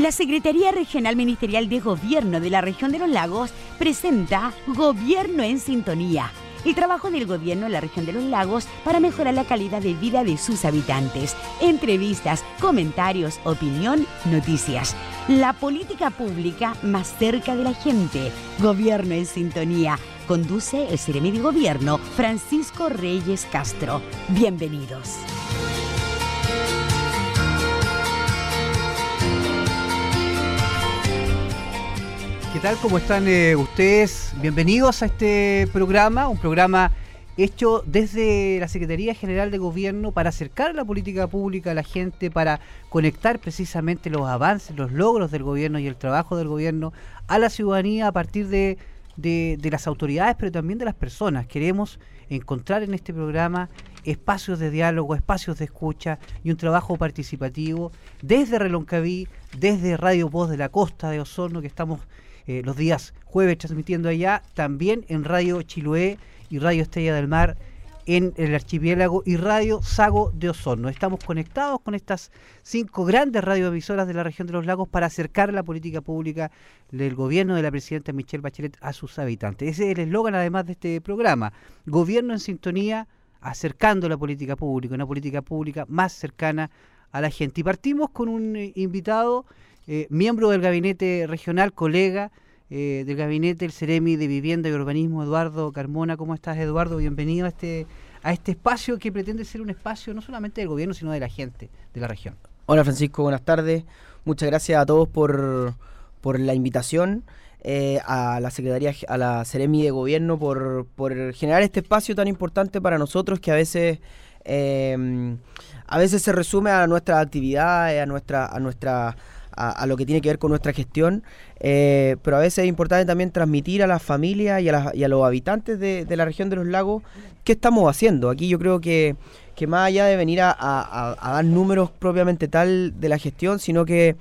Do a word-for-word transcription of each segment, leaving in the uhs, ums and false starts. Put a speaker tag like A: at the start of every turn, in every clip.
A: La Secretaría Regional Ministerial de Gobierno de la Región de los Lagos presenta Gobierno en Sintonía, el trabajo del gobierno en la región de los lagos para mejorar la calidad de vida de sus habitantes. Entrevistas, comentarios, opinión, noticias. La política pública más cerca de la gente. Gobierno en Sintonía. Conduce el Seremi de Gobierno, Francisco Reyes Castro. Bienvenidos.
B: ¿Qué tal? ¿Cómo están eh, ustedes? Bienvenidos a este programa, un programa hecho desde la Secretaría General de Gobierno para acercar la política pública a la gente, para conectar precisamente los avances, los logros del gobierno y el trabajo del gobierno a la ciudadanía a partir de, de, de las autoridades, pero también de las personas. Queremos encontrar en este programa espacios de diálogo, espacios de escucha y un trabajo participativo desde Reloncaví, desde Radio Voz de la Costa de Osorno, que estamos Eh, los días jueves transmitiendo allá, también en Radio Chiloé y Radio Estrella del Mar en el archipiélago y Radio Sago de Osorno. Estamos conectados con estas cinco grandes radioemisoras de la región de los lagos para acercar la política pública del gobierno de la presidenta Michelle Bachelet a sus habitantes. Ese es el eslogan además de este programa, Gobierno en Sintonía, acercando la política pública, una política pública más cercana a la gente. Y partimos con un eh, invitado Eh, miembro del gabinete regional, colega eh, del gabinete, el Seremi de Vivienda y Urbanismo, Eduardo Carmona. ¿Cómo estás, Eduardo? Bienvenido a este a este espacio que pretende ser un espacio no solamente del gobierno, sino de la gente de la región.
C: Hola, Francisco, buenas tardes. Muchas gracias a todos por, por la invitación, eh, a la Secretaría, a la Seremi de Gobierno por, por generar este espacio tan importante para nosotros que a veces eh, a veces se resume a nuestras actividades, a nuestra a nuestra A, a lo que tiene que ver con nuestra gestión, eh, pero a veces es importante también transmitir a las familias y a, las, y a los habitantes de, de la región de los lagos qué estamos haciendo. Aquí yo creo que, que más allá de venir a, a, a dar números propiamente tal de la gestión, sino que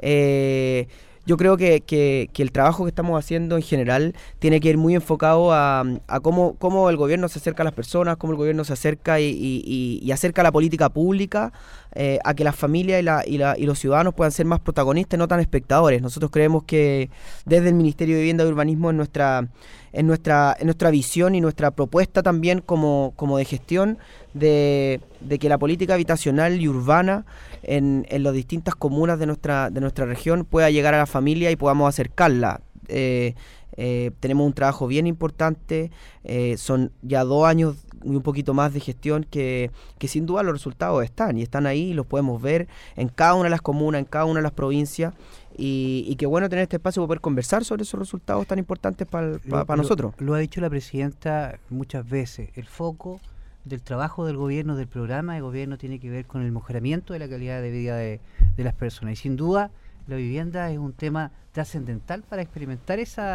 C: eh, yo creo que, que, que el trabajo que estamos haciendo en general tiene que ir muy enfocado a, a cómo, cómo el gobierno se acerca a las personas, cómo el gobierno se acerca y, y, y acerca la política pública eh, a que las familias y, la, y, la, y los ciudadanos puedan ser más protagonistas, no tan espectadores. Nosotros creemos que desde el Ministerio de Vivienda y Urbanismo en nuestra, en nuestra, en nuestra visión y nuestra propuesta también como, como de gestión de, de que la política habitacional y urbana en, en las distintas comunas de nuestra, de nuestra región pueda llegar a la familia y podamos acercarla. Eh, eh, tenemos un trabajo bien importante, eh, son ya dos años y un poquito más de gestión que, que sin duda los resultados están y están ahí y los podemos ver en cada una de las comunas, en cada una de las provincias y, y qué bueno tener este espacio para poder conversar sobre esos resultados tan importantes para pa, pa nosotros.
B: Lo ha dicho la presidenta muchas veces, el foco del trabajo del gobierno, del programa de gobierno tiene que ver con el mejoramiento de la calidad de vida de, de las personas y sin duda la vivienda es un tema trascendental para experimentar esa,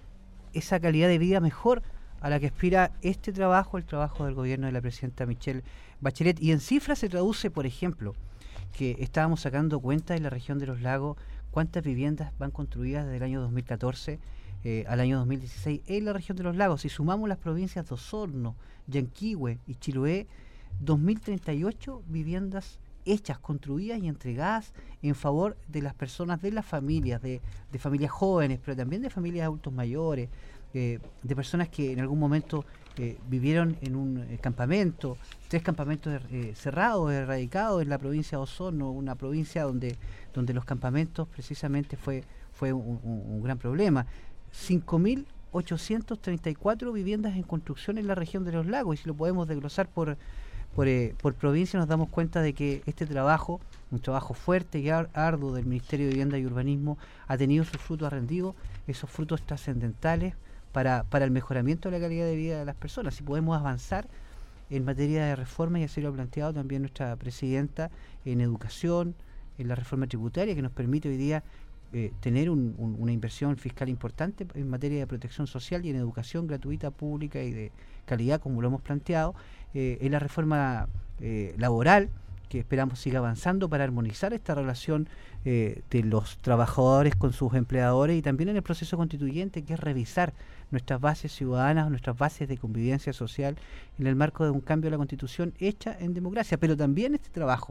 B: esa calidad de vida mejor a la que aspira este trabajo, el trabajo del gobierno de la presidenta Michelle Bachelet. Y en cifras se traduce, por ejemplo, que estábamos sacando cuenta en la región de los lagos cuántas viviendas van construidas desde el año dos mil catorce eh, al año dos mil dieciséis en la región de los lagos. Si sumamos las provincias de Osorno, Yanquihue y Chiloé, dos mil treinta y ocho viviendas hechas, construidas y entregadas en favor de las personas, de las familias, de, de familias jóvenes, pero también de familias adultos mayores, eh, de personas que en algún momento eh, vivieron en un eh, campamento, tres campamentos eh, cerrados, erradicados en la provincia de Osorno, una provincia donde, donde los campamentos precisamente fue, fue un, un, un gran problema. cinco mil ochocientas treinta y cuatro viviendas en construcción en la región de los lagos, y si lo podemos desglosar por Por, eh, por provincia nos damos cuenta de que este trabajo, un trabajo fuerte y ar arduo del Ministerio de Vivienda y Urbanismo ha tenido sus frutos, ha rendido esos frutos trascendentales para, para el mejoramiento de la calidad de vida de las personas. Si podemos avanzar en materia de reforma, y así lo ha planteado también nuestra presidenta, en educación, en la reforma tributaria que nos permite hoy día eh, tener un, un, una inversión fiscal importante en materia de protección social y en educación gratuita, pública y de calidad, como lo hemos planteado, eh, en la reforma eh, laboral, que esperamos siga avanzando para armonizar esta relación eh, de los trabajadores con sus empleadores, y también en el proceso constituyente, que es revisar nuestras bases ciudadanas, nuestras bases de convivencia social en el marco de un cambio de la Constitución hecha en democracia. Pero también este trabajo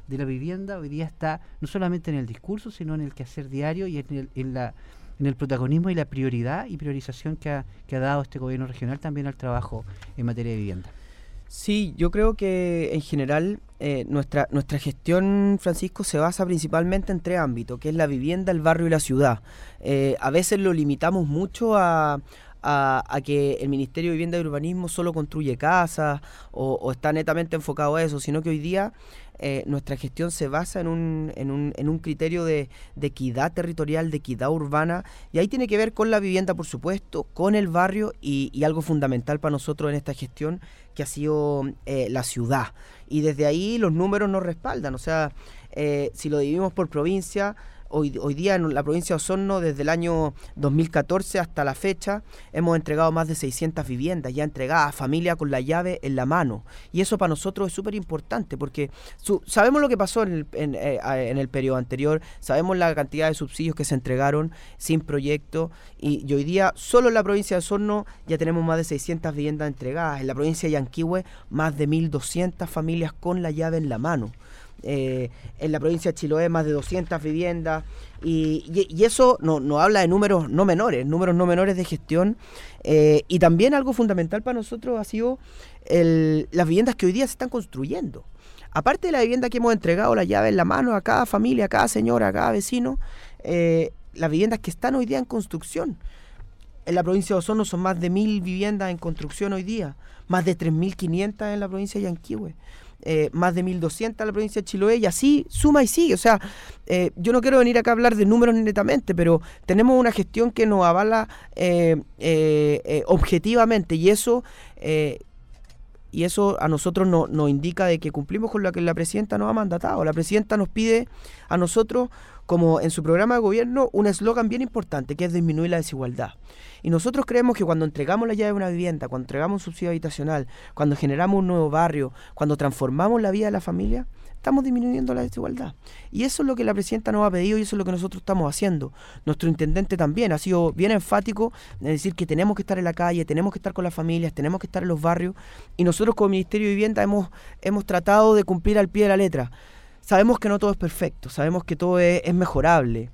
B: de la vivienda hoy día está no solamente en el discurso, sino en el quehacer diario y en el, en la, en el protagonismo y la prioridad y priorización que ha, que ha dado este gobierno regional también al trabajo en materia de vivienda.
C: Sí, yo creo que en general eh, nuestra, nuestra gestión, Francisco, se basa principalmente en tres ámbitos, que es la vivienda, el barrio y la ciudad. Eh, a veces lo limitamos mucho a... A, a que el Ministerio de Vivienda y Urbanismo solo construye casas o, o está netamente enfocado a eso, sino que hoy día eh, nuestra gestión se basa en un, en un, en un criterio de, de equidad territorial, de equidad urbana, y ahí tiene que ver con la vivienda, por supuesto, con el barrio y, y algo fundamental para nosotros en esta gestión que ha sido eh, la ciudad. Y desde ahí los números nos respaldan, o sea, eh, si lo dividimos por provincia, Hoy, hoy día en la provincia de Osorno, desde el año dos mil catorce hasta la fecha, hemos entregado más de seiscientas viviendas, ya entregadas a familias con la llave en la mano. Y eso para nosotros es súper importante, porque su, sabemos lo que pasó en el, en, eh, en el periodo anterior, sabemos la cantidad de subsidios que se entregaron sin proyecto, y, y hoy día solo en la provincia de Osorno ya tenemos más de seiscientas viviendas entregadas. En la provincia de Yanquihue, más de mil doscientas familias con la llave en la mano. Eh, en la provincia de Chiloé más de doscientas viviendas y, y, y eso nos no habla de números no menores, números no menores de gestión eh, y también algo fundamental para nosotros ha sido el, las viviendas que hoy día se están construyendo. Aparte de la vivienda que hemos entregado la llave en la mano a cada familia, a cada señora, a cada vecino, eh, las viviendas que están hoy día en construcción. En la provincia de Osorno son más de mil viviendas en construcción hoy día, más de tres mil quinientas en la provincia de Yanquihue. Eh, más de mil doscientas en la provincia de Chiloé, y así suma y sigue. O sea, eh, yo no quiero venir acá a hablar de números netamente, pero tenemos una gestión que nos avala eh, eh, eh, objetivamente, y eso eh, y eso a nosotros no, nos indica de que cumplimos con lo que la presidenta nos ha mandatado. La presidenta nos pide a nosotros, como en su programa de gobierno, un eslogan bien importante, que es disminuir la desigualdad. Y nosotros creemos que cuando entregamos la llave de una vivienda, cuando entregamos un subsidio habitacional, cuando generamos un nuevo barrio, cuando transformamos la vida de la familia, estamos disminuyendo la desigualdad. Y eso es lo que la presidenta nos ha pedido y eso es lo que nosotros estamos haciendo. Nuestro intendente también ha sido bien enfático en decir que tenemos que estar en la calle, tenemos que estar con las familias, tenemos que estar en los barrios, y nosotros como Ministerio de Vivienda hemos, hemos tratado de cumplir al pie de la letra. Sabemos que no todo es perfecto, sabemos que todo es, es mejorable.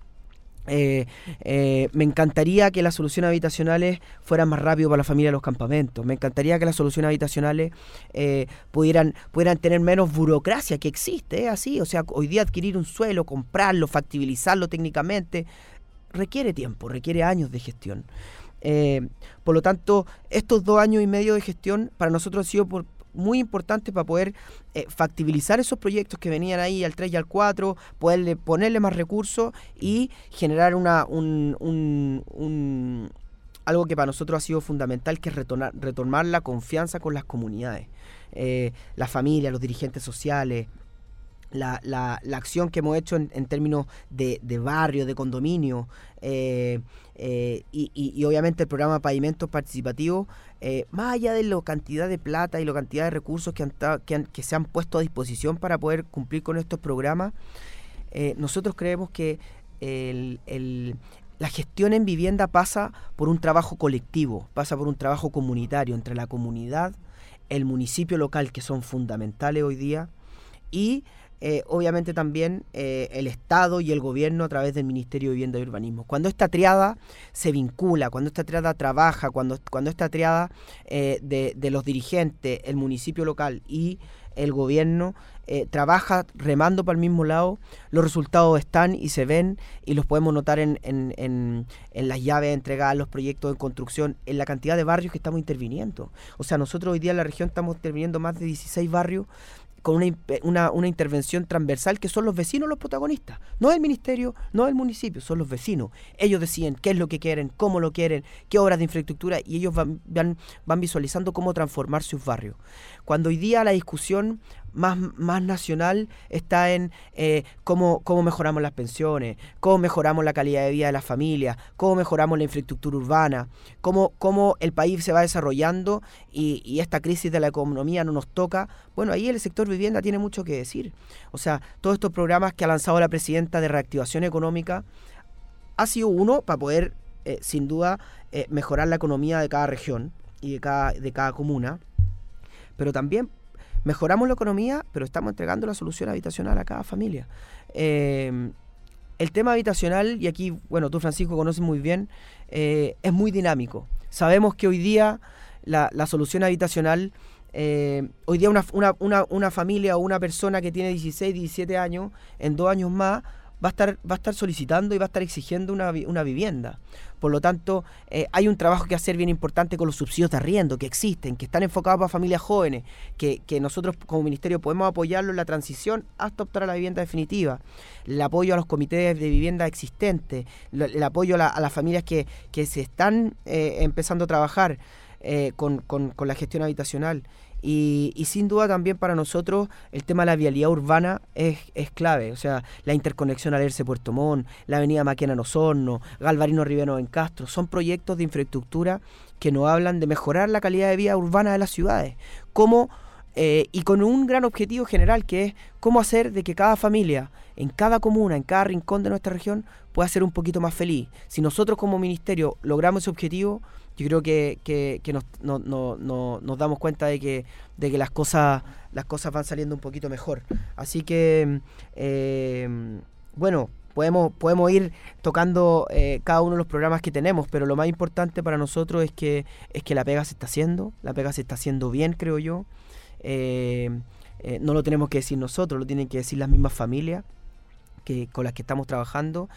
C: Eh, eh, me encantaría que las soluciones habitacionales fueran más rápido para la familia de los campamentos. Me encantaría que las soluciones habitacionales eh, pudieran, pudieran tener menos burocracia, que existe, ¿eh? Así, o sea, hoy día adquirir un suelo, comprarlo, factibilizarlo técnicamente, requiere tiempo, requiere años de gestión. Eh, por lo tanto, estos dos años y medio de gestión para nosotros han sido por muy importante para poder eh, factibilizar esos proyectos que venían ahí al tres y al cuatro, poderle ponerle más recursos y generar una un, un, un algo que para nosotros ha sido fundamental, que es retornar, retomar la confianza con las comunidades, eh, las familias, los dirigentes sociales. La, la, la acción que hemos hecho en, en términos de, de barrio, de condominio, eh, eh, y, y, y obviamente el programa de pavimentos participativos, eh, más allá de la cantidad de plata y la cantidad de recursos que, han, que, han, que se han puesto a disposición para poder cumplir con estos programas, eh, nosotros creemos que el, el, la gestión en vivienda pasa por un trabajo colectivo, pasa por un trabajo comunitario entre la comunidad, el municipio local, que son fundamentales hoy día, y Eh, obviamente también eh, el Estado y el gobierno a través del Ministerio de Vivienda y Urbanismo. Cuando esta triada se vincula, cuando esta triada trabaja, cuando, cuando esta triada eh, de, de los dirigentes, el municipio local y el gobierno eh, trabaja remando para el mismo lado, los resultados están y se ven y los podemos notar en, en, en, en las llaves entregadas, los proyectos en construcción, en la cantidad de barrios que estamos interviniendo. O sea, nosotros hoy día en la región estamos interviniendo más de dieciséis barrios con una, una, una intervención transversal, que son los vecinos los protagonistas, no el ministerio, no el municipio, son los vecinos. Ellos deciden qué es lo que quieren, cómo lo quieren, qué obras de infraestructura, y ellos van, van, van visualizando cómo transformar sus barrios. Cuando hoy día la discusión más, más nacional está en eh, cómo, cómo mejoramos las pensiones, cómo mejoramos la calidad de vida de las familias, cómo mejoramos la infraestructura urbana, cómo, cómo el país se va desarrollando y, y esta crisis de la economía no nos toca. Bueno, ahí el sector vivienda tiene mucho que decir. O sea, todos estos programas que ha lanzado la presidenta de reactivación económica ha sido uno para poder, eh, sin duda, eh, mejorar la economía de cada región y de cada, de cada comuna, pero también mejoramos la economía, pero estamos entregando la solución habitacional a cada familia. Eh, el tema habitacional, y aquí, bueno, tú, Francisco, conoces muy bien, eh, es muy dinámico. Sabemos que hoy día la, la solución habitacional, eh, hoy día una, una, una, una familia o una persona que tiene dieciséis, diecisiete años, en dos años más, va a estar, va a estar solicitando y va a estar exigiendo una, una vivienda. Por lo tanto, eh, hay un trabajo que hacer bien importante con los subsidios de arriendo que existen, que están enfocados para familias jóvenes, que, que nosotros como ministerio podemos apoyarlo en la transición hasta optar a la vivienda definitiva. El apoyo a los comités de vivienda existentes, el apoyo a, la, a las familias que, que se están eh, empezando a trabajar eh, con, con, con la gestión habitacional. Y, y sin duda también para nosotros el tema de la vialidad urbana es, es clave, o sea, la interconexión Alerce Puerto Montt, la avenida Maquena en Osorno, Galvarino Rivero en Castro, son proyectos de infraestructura que nos hablan de mejorar la calidad de vida urbana de las ciudades, cómo, eh, y con un gran objetivo general que es cómo hacer de que cada familia, en cada comuna, en cada rincón de nuestra región, pueda ser un poquito más feliz. Si nosotros como ministerio logramos ese objetivo, yo creo que, que, que nos, no, no, no, nos damos cuenta de que, de que las cosas las cosas van saliendo un poquito mejor. Así que, eh, bueno, podemos, podemos ir tocando eh, cada uno de los programas que tenemos, pero lo más importante para nosotros es que, es que la pega se está haciendo, la pega se está haciendo bien, creo yo. Eh, eh, no lo tenemos que decir nosotros, lo tienen que decir las mismas familias que, con las que estamos trabajando.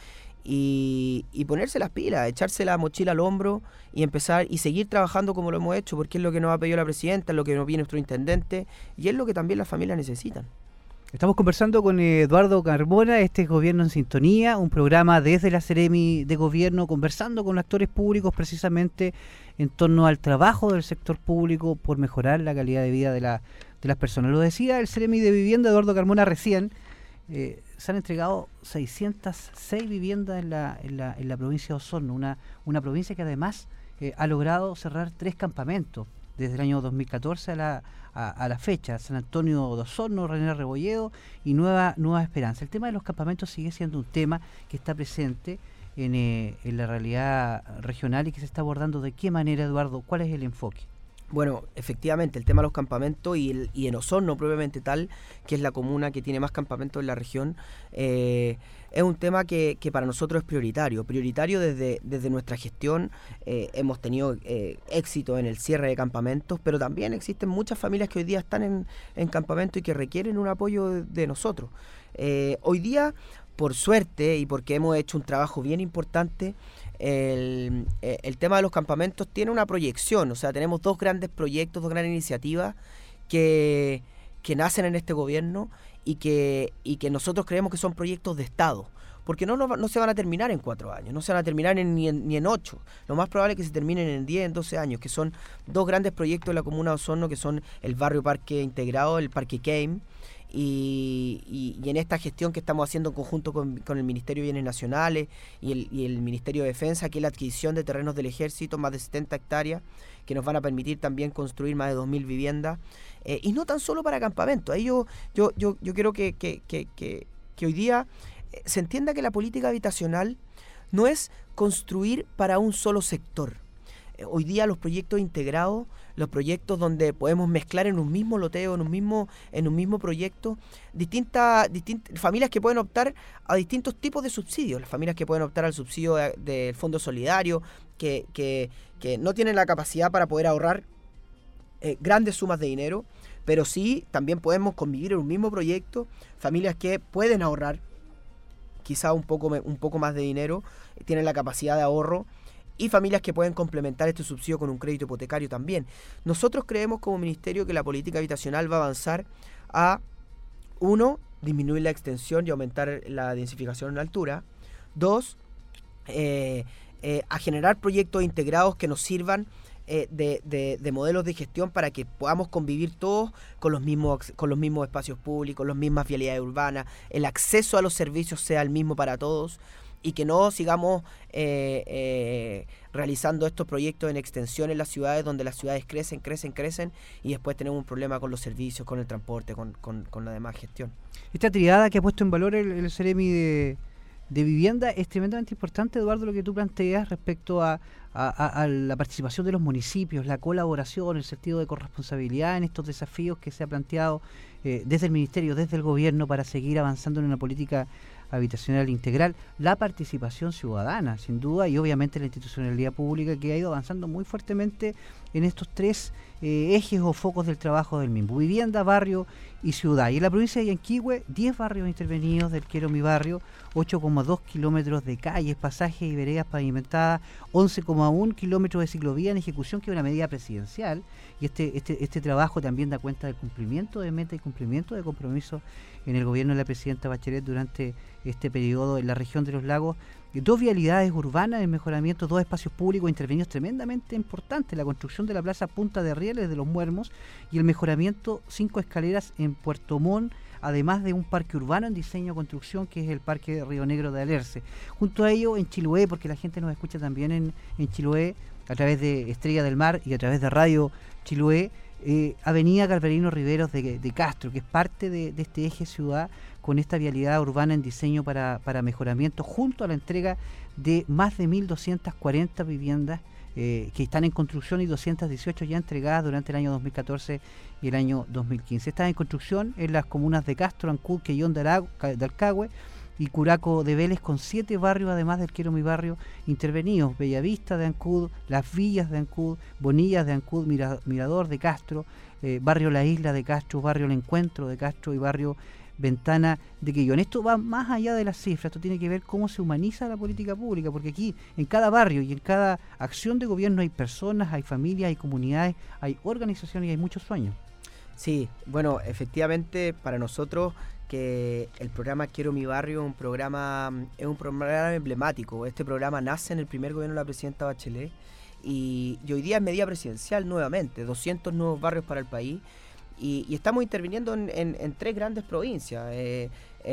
C: Y, y ponerse las pilas, echarse la mochila al hombro y empezar y seguir trabajando como lo hemos hecho, porque es lo que nos ha pedido la presidenta, es lo que nos pide nuestro intendente y es lo que también las familias necesitan.
B: Estamos conversando con Eduardo Carmona, este es Gobierno en Sintonía, un programa desde la Seremi de Gobierno, conversando con actores públicos precisamente en torno al trabajo del sector público por mejorar la calidad de vida de, la, de las personas. Lo decía el Seremi de Vivienda, Eduardo Carmona, recién. Eh, se han entregado seiscientas seis viviendas en la, en la, en la provincia de Osorno, una, una provincia que además eh, ha logrado cerrar tres campamentos desde el año dos mil catorce a la, a, a la fecha: San Antonio de Osorno, René Rebolledo y Nueva, Nueva Esperanza. El tema de los campamentos sigue siendo un tema que está presente en, eh, en la realidad regional y que se está abordando. ¿De qué manera, Eduardo? ¿Cuál es el enfoque?
C: Bueno, efectivamente, el tema de los campamentos y, el, y en Osorno propiamente tal, que es la comuna que tiene más campamentos en la región, eh, es un tema que, que para nosotros es prioritario. Prioritario desde, desde nuestra gestión. Eh, hemos tenido eh, éxito en el cierre de campamentos, pero también existen muchas familias que hoy día están en, en campamento y que requieren un apoyo de, de nosotros. Eh, hoy día, por suerte y porque hemos hecho un trabajo bien importante, El, el tema de los campamentos tiene una proyección, o sea, tenemos dos grandes proyectos, dos grandes iniciativas que, que nacen en este gobierno y que, y que nosotros creemos que son proyectos de Estado, porque no, no, no se van a terminar en cuatro años, no se van a terminar en, ni, en, ni en ocho, lo más probable es que se terminen en diez, en doce años, que son dos grandes proyectos de la comuna de Osorno, que son el barrio Parque Integrado, el Parque Keim. Y, y, y en esta gestión que estamos haciendo en conjunto con, con el Ministerio de Bienes Nacionales y el, y el Ministerio de Defensa, que es la adquisición de terrenos del Ejército, más de setenta hectáreas, que nos van a permitir también construir más de dos mil viviendas, eh, y no tan solo para campamentos. Ahí yo, yo, yo, yo quiero que, que, que, que, que hoy día se entienda que la política habitacional no es construir para un solo sector. Hoy día los proyectos integrados, los proyectos donde podemos mezclar en un mismo loteo, en un mismo, en un mismo proyecto, distintas, distintas familias que pueden optar a distintos tipos de subsidios, las familias que pueden optar al subsidio de, del Fondo Solidario, que, que, que no tienen la capacidad para poder ahorrar eh, grandes sumas de dinero, pero sí también podemos convivir en un mismo proyecto, familias que pueden ahorrar quizá un poco, un poco más de dinero, tienen la capacidad de ahorro, y familias que pueden complementar este subsidio con un crédito hipotecario también. Nosotros creemos como ministerio que la política habitacional va a avanzar a, uno, disminuir la extensión y aumentar la densificación en la altura. Dos, eh, eh, a generar proyectos integrados que nos sirvan eh, de, de, de modelos de gestión para que podamos convivir todos con los mismos, con los mismos espacios públicos, las mismas vialidades urbanas, el acceso a los servicios sea el mismo para todos, y que no sigamos eh, eh, realizando estos proyectos en extensión en las ciudades, donde las ciudades crecen, crecen, crecen, y después tenemos un problema con los servicios, con el transporte, con, con, con la demás gestión.
B: Esta triada que ha puesto en valor el, el Seremi de, de vivienda. Es tremendamente importante, Eduardo, lo que tú planteas respecto a, a, a, a la participación de los municipios, la colaboración, el sentido de corresponsabilidad en estos desafíos que se ha planteado eh, desde el Ministerio, desde el Gobierno, para seguir avanzando en una política habitacional integral, la participación ciudadana, sin duda, y obviamente la institucionalidad pública, que ha ido avanzando muy fuertemente en estos tres eh, ejes o focos del trabajo del mismo: vivienda, barrio y ciudad. Y en la provincia de Yanquihue, diez barrios intervenidos del Quiero Mi Barrio, ocho coma dos kilómetros de calles, pasajes y veredas pavimentadas, once coma uno kilómetros de ciclovía en ejecución, que es una medida presidencial, y este, este, este trabajo también da cuenta del cumplimiento de meta y cumplimiento de compromiso en el gobierno de la presidenta Bachelet durante este periodo en la región de los lagos. Dos vialidades urbanas en mejoramiento, dos espacios públicos intervenidos tremendamente importantes: la construcción de la plaza Punta de Rieles de Los Muermos y el mejoramiento cinco escaleras en Puerto Montt, además de un parque urbano en diseño y construcción, que es el Parque Río Negro de Alerce. Junto a ello, en Chiloé, porque la gente nos escucha también en, en Chiloé, a través de Estrella del Mar y a través de Radio Chiloé, eh, Avenida Galvarino Riveros de, de Castro, que es parte de, de este eje ciudad, con esta vialidad urbana en diseño para, para mejoramiento, junto a la entrega de más de mil doscientas cuarenta viviendas eh, que están en construcción y doscientas dieciocho ya entregadas durante el año dos mil catorce y el año dos mil quince. Están en construcción en las comunas de Castro, Ancud, Quellón de, Aragua, de Alcagüe y Curaco de Vélez, con siete barrios, además del Quiero Mi Barrio, intervenidos: Bellavista de Ancud, Las Villas de Ancud, Bonillas de Ancud, Mira, Mirador de Castro, eh, Barrio La Isla de Castro, Barrio El Encuentro de Castro y Barrio Ventana de Quellón. Esto va más allá de las cifras, esto tiene que ver cómo se humaniza la política pública, porque aquí en cada barrio y en cada acción de gobierno hay personas, hay familias, hay comunidades, hay organizaciones y hay muchos sueños.
C: Sí, bueno, efectivamente para nosotros que el programa Quiero Mi Barrio es un programa, es un programa emblemático. Este programa nace en el primer gobierno de la presidenta Bachelet y, y hoy día es medida presidencial nuevamente, doscientos nuevos barrios para el país. Y, y estamos interviniendo en, en, en tres grandes provincias. Eh,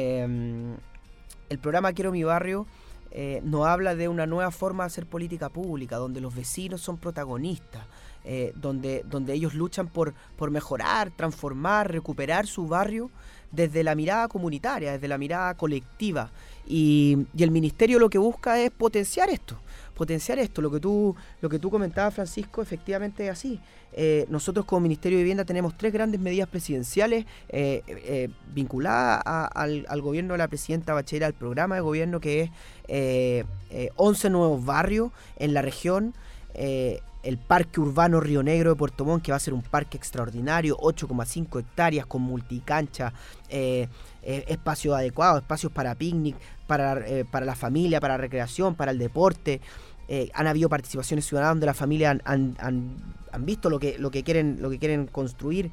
C: eh, el programa Quiero Mi Barrio eh, nos habla de una nueva forma de hacer política pública, donde los vecinos son protagonistas, eh, donde, donde ellos luchan por, por mejorar, transformar, recuperar su barrio desde la mirada comunitaria, desde la mirada colectiva. Y, y el ministerio lo que busca es potenciar esto. potenciar esto, lo que tú lo que tú comentabas, Francisco, efectivamente es así. Eh, nosotros como Ministerio de Vivienda tenemos tres grandes medidas presidenciales eh, eh, vinculadas a, al, al gobierno de la presidenta Bachelet, al programa de gobierno, que es eh, eh, once nuevos barrios en la región, eh, el Parque Urbano Río Negro de Puerto Montt, que va a ser un parque extraordinario, ocho coma cinco hectáreas con multicancha, eh, eh, espacios adecuados, espacios para picnic, para, eh, para la familia, para la recreación, para el deporte. Eh, han habido participaciones ciudadanas donde las familias han, han, han, han visto lo que, lo que quieren, lo que quieren construir.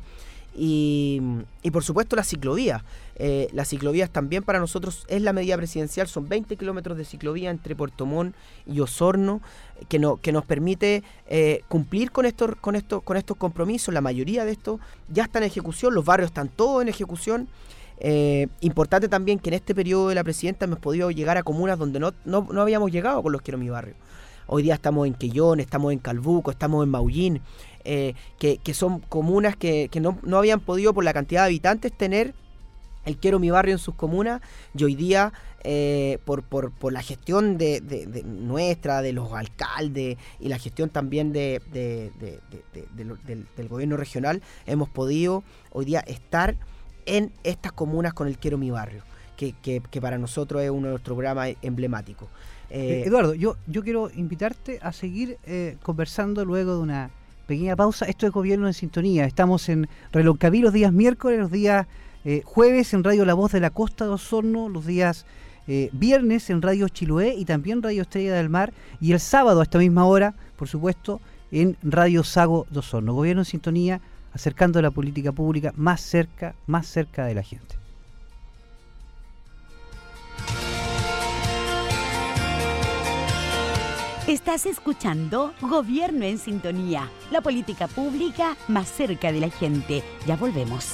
C: Y, y por supuesto las ciclovías. Eh, las ciclovías también para nosotros es la medida presidencial, son veinte kilómetros de ciclovía entre Puerto Montt y Osorno, que, no, que nos permite eh, cumplir con estos, con, estos, con estos compromisos. La mayoría de estos ya está en ejecución, los barrios están todos en ejecución. Eh, importante también que en este periodo de la presidenta hemos podido llegar a comunas donde no, no, no habíamos llegado con los Quiero Mi Barrio. Hoy día estamos en Quellón, estamos en Calbuco, estamos en Maullín, eh, que, que son comunas que, que no, no habían podido, por la cantidad de habitantes, tener el Quiero Mi Barrio en sus comunas, y hoy día eh, por, por, por la gestión de, de, de nuestra, de los alcaldes y la gestión también de, de, de, de, de, de, de, del, del gobierno regional, hemos podido hoy día estar en estas comunas con el Quiero Mi Barrio, que, que, que para nosotros es uno de nuestros programas emblemáticos.
B: Eh, Eduardo, yo, yo quiero invitarte a seguir eh, conversando luego de una pequeña pausa. Esto es Gobierno en Sintonía. Estamos en Reloncaví los días miércoles, los días eh, jueves en Radio La Voz de la Costa de Osorno, los días eh, viernes en Radio Chiloé y también Radio Estrella del Mar, y el sábado a esta misma hora, por supuesto, en Radio Sago de Osorno. Gobierno en Sintonía, acercando la política pública más cerca, más cerca de la gente.
A: Estás escuchando Gobierno en Sintonía, la política pública más cerca de la gente. Ya volvemos.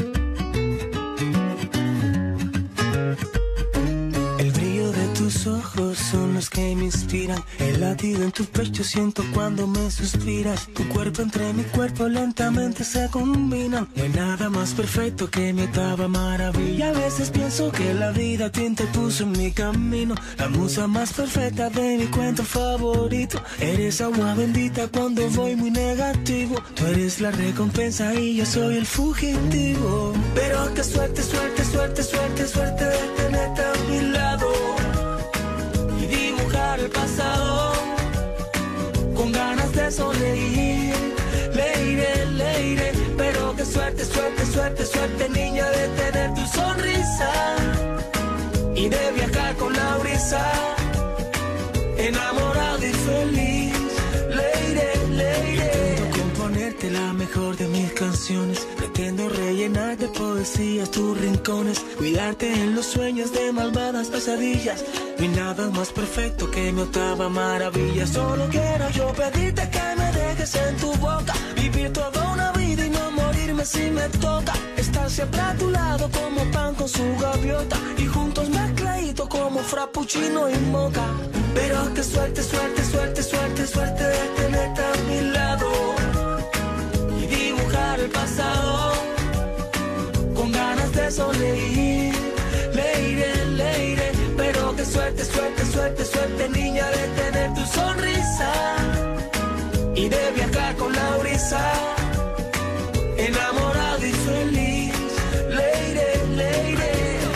D: El brillo de tus ojos ojos son los que me inspiran. El latido en tu pecho siento cuando me suspiras. Tu cuerpo entre mi cuerpo lentamente se combinan. No hay nada más perfecto que mi octava maravilla. A veces pienso que la vida a ti te puso en mi camino. La musa más perfecta de mi cuento favorito. Eres agua bendita cuando voy muy negativo. Tú eres la recompensa y yo soy el fugitivo. Pero qué suerte, suerte, suerte, suerte, suerte de tenerte a mi lado y dibujar el pasado con ganas de sonreír. Le iré, le iré. Pero qué suerte, suerte, suerte, suerte, niña, de tener tu sonrisa y de viajar con la brisa, enamorado y feliz. Le iré, le iré. Pretendo componerte la mejor de mis canciones. Pretendo rellenar de poesías tus rincones. Cuidarte en los sueños de malvadas pesadillas. No hay nada más perfecto que mi octava maravilla. Solo quiero yo pedirte que me dejes en tu boca. Vivir toda una vida y no morirme si me toca. Estar siempre a tu lado como pan con su gaviota. Y juntos mezcladitos como frappuccino y moca. Pero qué suerte, suerte, suerte, suerte, suerte de tenerte a mi lado y dibujar el pasado con ganas de sonreír. Le iré, le iré. Pero qué suerte, suerte, suerte, suerte, niña, de tener tu sonrisa y de viajar con la brisa, enamorado y feliz. Le iré, le iré.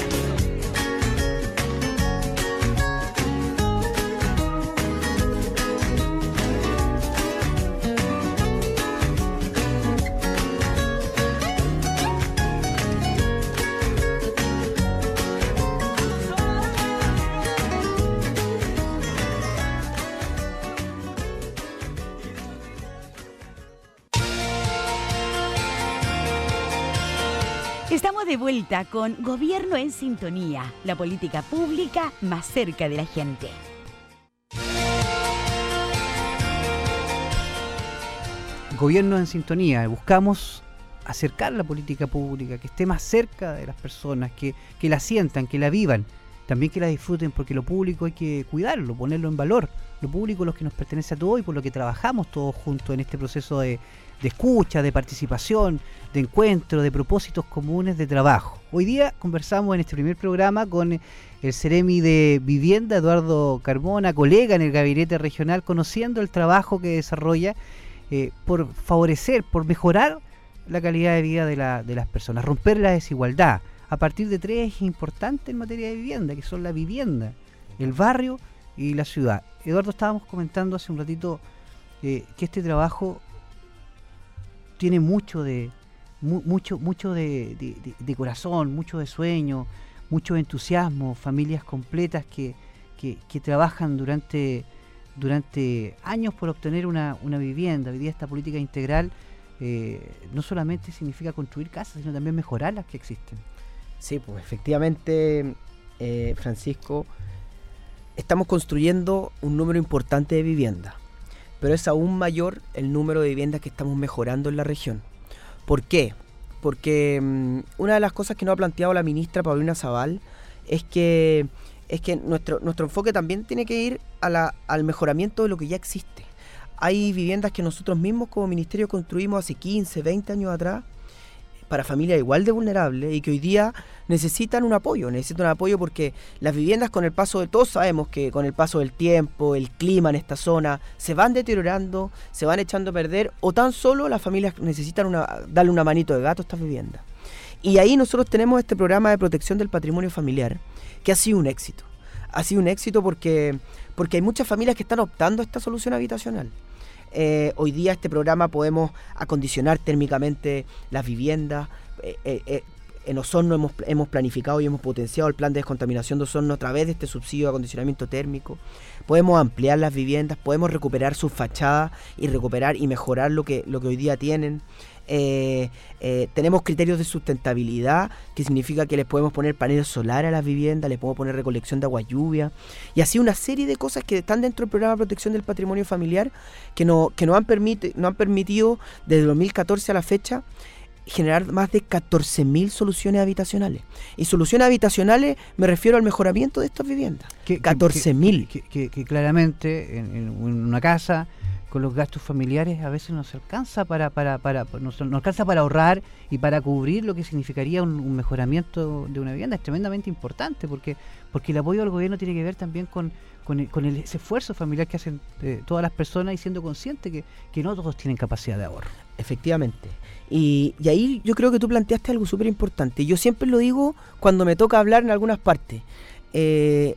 A: Estamos de vuelta con Gobierno en Sintonía, la política pública más cerca de la gente.
B: Gobierno en Sintonía, buscamos acercar la política pública, que esté más cerca de las personas, que, que la sientan, que la vivan, también que la disfruten, porque lo público hay que cuidarlo, ponerlo en valor. Lo público es lo que nos pertenece a todos y por lo que trabajamos todos juntos en este proceso de, de escucha, de participación, de encuentro, de propósitos comunes de trabajo. Hoy día conversamos en este primer programa con el Ceremi de Vivienda, Eduardo Carmona, colega en el gabinete regional, conociendo el trabajo que desarrolla eh, por favorecer, por mejorar la calidad de vida de, la, de las personas, romper la desigualdad a partir de tres ejes importantes en materia de vivienda, que son la vivienda, el barrio y la ciudad. Eduardo, estábamos comentando hace un ratito eh, que este trabajo tiene mucho de mu, mucho mucho de, de, de, de corazón, mucho de sueño, mucho de entusiasmo, familias completas que, que, que trabajan durante durante años por obtener una, una vivienda. Hoy día esta política integral eh, no solamente significa construir casas, sino también mejorar las que existen.
C: Sí, pues efectivamente, eh, Francisco, estamos construyendo un número importante de viviendas, pero es aún mayor el número de viviendas que estamos mejorando en la región. ¿Por qué? Porque um, una de las cosas que nos ha planteado la ministra Paulina Zabal es que, es que nuestro, nuestro enfoque también tiene que ir a la, al mejoramiento de lo que ya existe. Hay viviendas que nosotros mismos como ministerio construimos hace quince, veinte años atrás, para familias igual de vulnerables y que hoy día necesitan un apoyo, necesitan un apoyo porque las viviendas con el paso de, todos sabemos que con el paso del tiempo, el clima en esta zona, se van deteriorando, se van echando a perder o tan solo las familias necesitan una, darle una manito de gato a estas viviendas. Y ahí nosotros tenemos este programa de protección del patrimonio familiar que ha sido un éxito. Ha sido un éxito porque, porque hay muchas familias que están optando a esta solución habitacional. Eh, hoy día este programa podemos acondicionar térmicamente las viviendas. Eh, eh, eh, en Osorno hemos, hemos planificado y hemos potenciado el plan de descontaminación de Osorno a través de este subsidio de acondicionamiento térmico. Podemos ampliar las viviendas, podemos recuperar sus fachadas y recuperar y mejorar lo que, lo que hoy día tienen. Eh, eh, tenemos criterios de sustentabilidad, que significa que les podemos poner paneles solares a las viviendas, les podemos poner recolección de agua lluvia y así una serie de cosas que están dentro del programa de protección del patrimonio familiar que, no, que nos han, permiti- nos han permitido desde dos mil catorce a la fecha generar más de catorce mil soluciones habitacionales. Y soluciones habitacionales me refiero al mejoramiento de estas viviendas. catorce mil.
B: Que, que, que, que claramente en, en una casa, con los gastos familiares, a veces no se alcanza para, para, para, no, no alcanza para ahorrar y para cubrir lo que significaría un, un mejoramiento de una vivienda. Es tremendamente importante porque, porque el apoyo del gobierno tiene que ver también con, con, el, con el, ese esfuerzo familiar que hacen eh, todas las personas y siendo conscientes que, que no todos tienen capacidad de ahorro.
C: Efectivamente. Y, y ahí yo creo que tú planteaste algo súper importante. Yo siempre lo digo cuando me toca hablar en algunas partes. Eh,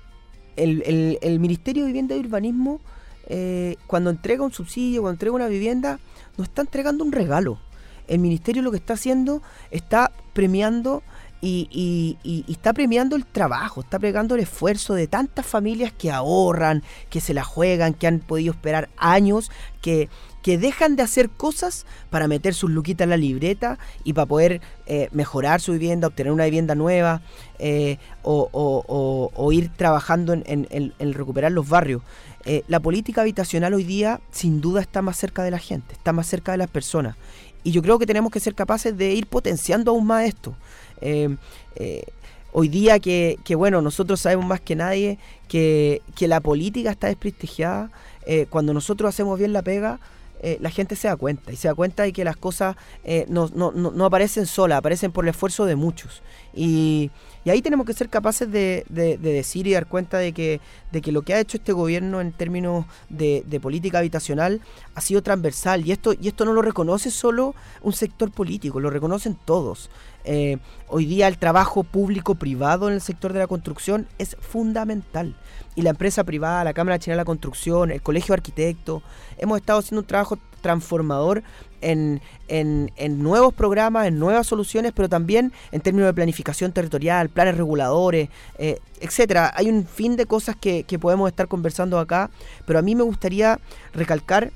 C: el, el, el Ministerio de Vivienda y Urbanismo, eh, cuando entrega un subsidio, cuando entrega una vivienda, no está entregando un regalo. El Ministerio lo que está haciendo, está premiando y, y, y, y está premiando el trabajo, está premiando el esfuerzo de tantas familias que ahorran, que se la juegan, que han podido esperar años, que... que dejan de hacer cosas para meter sus luquitas en la libreta y para poder eh, mejorar su vivienda, obtener una vivienda nueva eh, o, o, o, o ir trabajando en, en, en, en recuperar los barrios. Eh, la política habitacional hoy día sin duda está más cerca de la gente, está más cerca de las personas y yo creo que tenemos que ser capaces de ir potenciando aún más esto. Eh, eh, hoy día que, que bueno, nosotros sabemos más que nadie que, que la política está desprestigiada. Eh, cuando nosotros hacemos bien la pega, Eh, la gente se da cuenta y se da cuenta de que las cosas eh, no, no, no, no aparecen solas, aparecen por el esfuerzo de muchos y, y ahí tenemos que ser capaces de, de, de decir y dar cuenta de que, de que lo que ha hecho este gobierno en términos de, de política habitacional ha sido transversal y esto, y esto no lo reconoce solo un sector político, lo reconocen todos. Eh, hoy día el trabajo público-privado en el sector de la construcción es fundamental y la empresa privada, la Cámara Chilena de la Construcción, el Colegio de Arquitectos, hemos estado haciendo un trabajo transformador en, en, en nuevos programas, en nuevas soluciones, pero también en términos de planificación territorial, planes reguladores, eh, etcétera. Hay un fin de cosas que, que podemos estar conversando acá, pero a mí me gustaría recalcar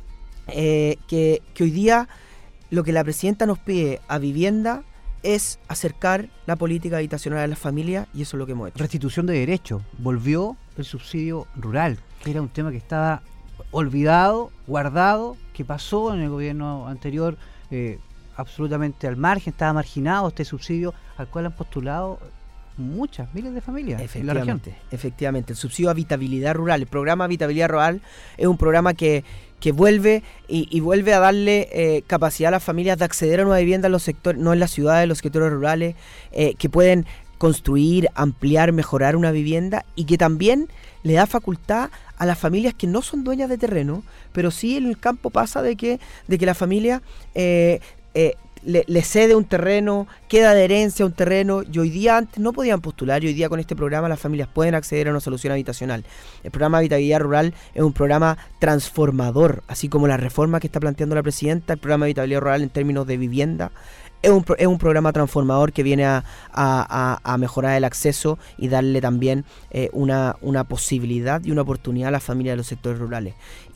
C: eh, que, que hoy día lo que la presidenta nos pide a Vivienda es acercar la política habitacional a las familias y eso es lo que hemos hecho.
B: Restitución de derechos. Volvió el subsidio rural, que era un tema que estaba olvidado, guardado, que pasó en el gobierno anterior eh, absolutamente al margen, estaba marginado este subsidio al cual han postulado muchas, miles de familias en la región.
C: Efectivamente, el subsidio a habitabilidad rural, el programa Habitabilidad Rural es un programa que que vuelve y, y vuelve a darle eh, capacidad a las familias de acceder a una vivienda en los sectores, no en las ciudades, en los sectores rurales, eh, que pueden construir, ampliar, mejorar una vivienda y que también le da facultad a las familias que no son dueñas de terreno, pero sí en el campo pasa de que, de que la familia eh, eh, le, le cede un terreno, queda de herencia un terreno y hoy día antes no podían postular y hoy día con este programa las familias pueden acceder a una solución habitacional. El programa Habitabilidad Rural es un programa transformador, así como la reforma que está planteando la presidenta, el programa Habitabilidad Rural en términos de vivienda. Es un, es un programa transformador que viene a, a, a, a mejorar el acceso y darle también eh, una, una posibilidad y una oportunidad a las familias de los sectores rurales.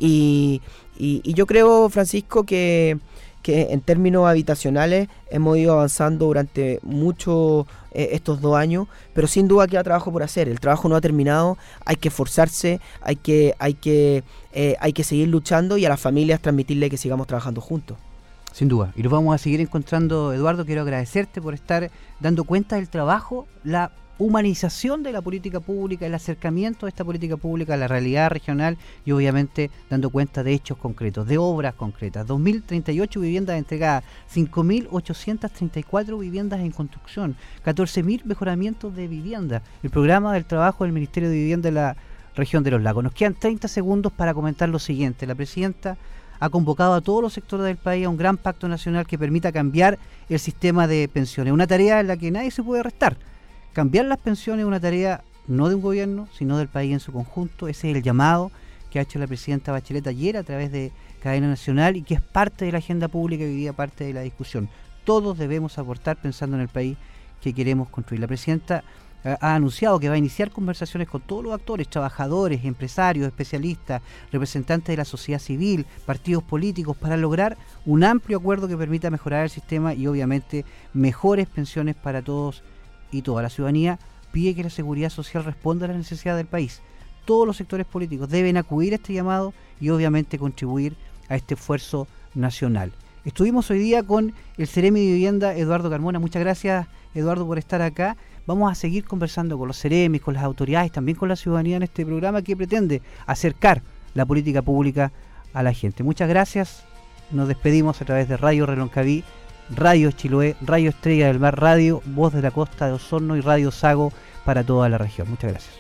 C: Y, y, y yo creo, Francisco, que, que en términos habitacionales hemos ido avanzando durante mucho eh, estos dos años, pero sin duda queda trabajo por hacer. El trabajo no ha terminado, hay que esforzarse, hay que, hay que, eh, hay que seguir luchando y a las familias transmitirle que sigamos trabajando juntos.
B: Sin duda, y nos vamos a seguir encontrando, Eduardo. Quiero agradecerte por estar dando cuenta del trabajo, la humanización de la política pública, el acercamiento de esta política pública a la realidad regional y obviamente dando cuenta de hechos concretos, de obras concretas. dos mil treinta y ocho viviendas entregadas, cinco mil ochocientas treinta y cuatro viviendas en construcción, catorce mil mejoramientos de vivienda. El programa del trabajo del Ministerio de Vivienda de la región de los Lagos. Nos quedan treinta segundos para comentar lo siguiente. La presidenta ha convocado a todos los sectores del país a un gran pacto nacional que permita cambiar el sistema de pensiones. Una tarea en la que nadie se puede restar. Cambiar las pensiones es una tarea no de un gobierno, sino del país en su conjunto. Ese es el llamado que ha hecho la presidenta Bachelet ayer a través de Cadena Nacional y que es parte de la agenda pública y hoy día parte de la discusión. Todos debemos aportar pensando en el país que queremos construir. La presidenta ha anunciado que va a iniciar conversaciones con todos los actores, trabajadores, empresarios, especialistas, representantes de la sociedad civil, partidos políticos, para lograr un amplio acuerdo que permita mejorar el sistema y obviamente mejores pensiones para todos y toda la ciudadanía. Pide que la seguridad social responda a las necesidades del país. Todos los sectores políticos deben acudir a este llamado y obviamente contribuir a este esfuerzo nacional. Estuvimos hoy día con el Ceremi de Vivienda, Eduardo Carmona. Muchas gracias, Eduardo, por estar acá. Vamos a seguir conversando con los Ceremis, con las autoridades, también con la ciudadanía en este programa que pretende acercar la política pública a la gente. Muchas gracias. Nos despedimos a través de Radio Reloncaví, Radio Chiloé, Radio Estrella del Mar, Radio Voz de la Costa de Osorno y Radio Sago para toda la región. Muchas gracias.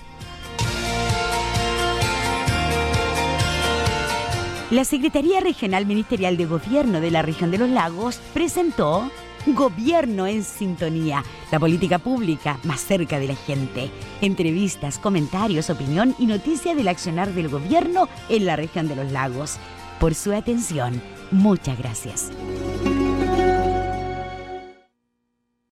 A: La Secretaría Regional Ministerial de Gobierno de la Región de los Lagos presentó Gobierno en Sintonía, la política pública más cerca de la gente. Entrevistas, comentarios, opinión y noticia del accionar del gobierno en la Región de los Lagos. Por su atención, muchas gracias.